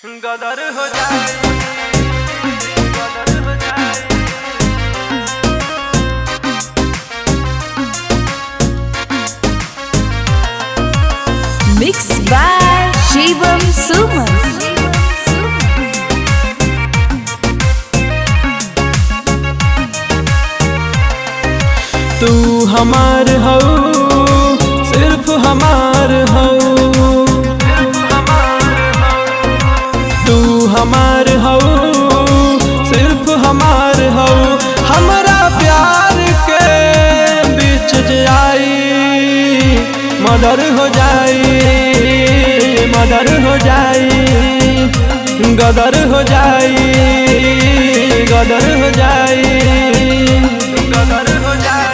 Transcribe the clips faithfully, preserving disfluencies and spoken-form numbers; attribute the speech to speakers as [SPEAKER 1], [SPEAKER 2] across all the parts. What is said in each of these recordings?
[SPEAKER 1] गदर हो जाए, गदर हो जाए।
[SPEAKER 2] Mixed by Shivam Suman.
[SPEAKER 1] तू हमार हो, सिर्फ हमार हो। तू हमार हो, सिर्फ हमार हो। हमारा प्यार के बीच जाई मर्डर हो जाई, मर्डर हो जाई, गदर हो जाई, गदर हो जाई, गदर हो जाई।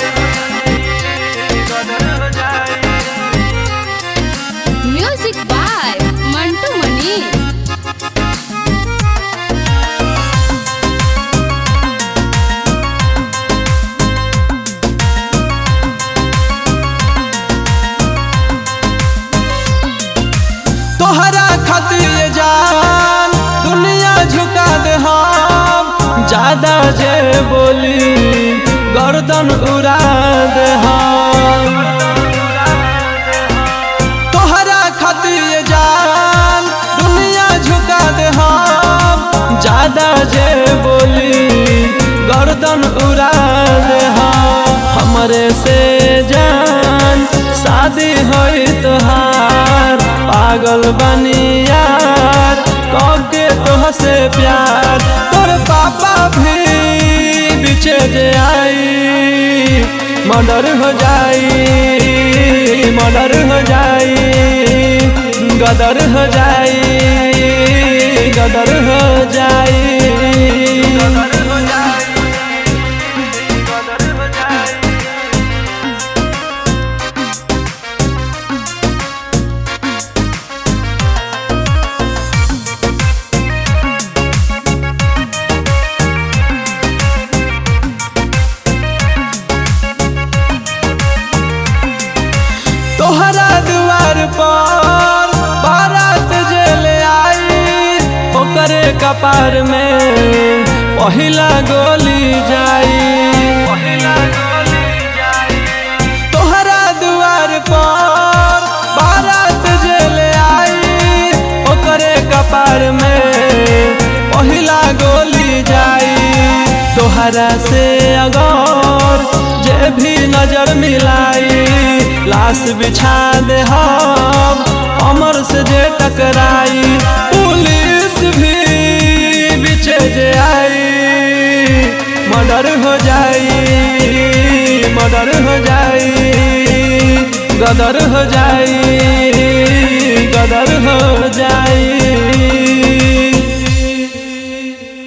[SPEAKER 2] Music by Mantu Mani.
[SPEAKER 1] तोहरा खातिर जान दुनिया झुका दे हम, ज्यादा जे बोली गर्दन उड़ा दे हम। तोहरा खातिर जान दुनिया झुका दे हम, ज्यादा जे बोली गर्दन उड़ा दे हम। हमरे से जान शादी होई तोहार, पागल बनी यार कके तोहसे प्यार। तोर पापा भी बीचे जे आई मर्डर हो जाई, मर्डर हो जाई, गदर हो जाई, गदर हो जाई, गदर हो जाई, गदर हो जाई। तोहरा द्वार पर बारात जेले आई, ओकरे कपार में पहिला गोली जाई, पहिला गोली जाई। तोहरा द्वार पर बारात जेले आई, ओकरे कपार में पहिला गोली जाई। तोहरा से अगर जे भी नजर मिलाई, लाश बिछा दे हम अमर से जे टकराई। पुलिस भी बीचे जे आई मर्डर हो जाई, मर्डर हो जाई, गदर हो जाई।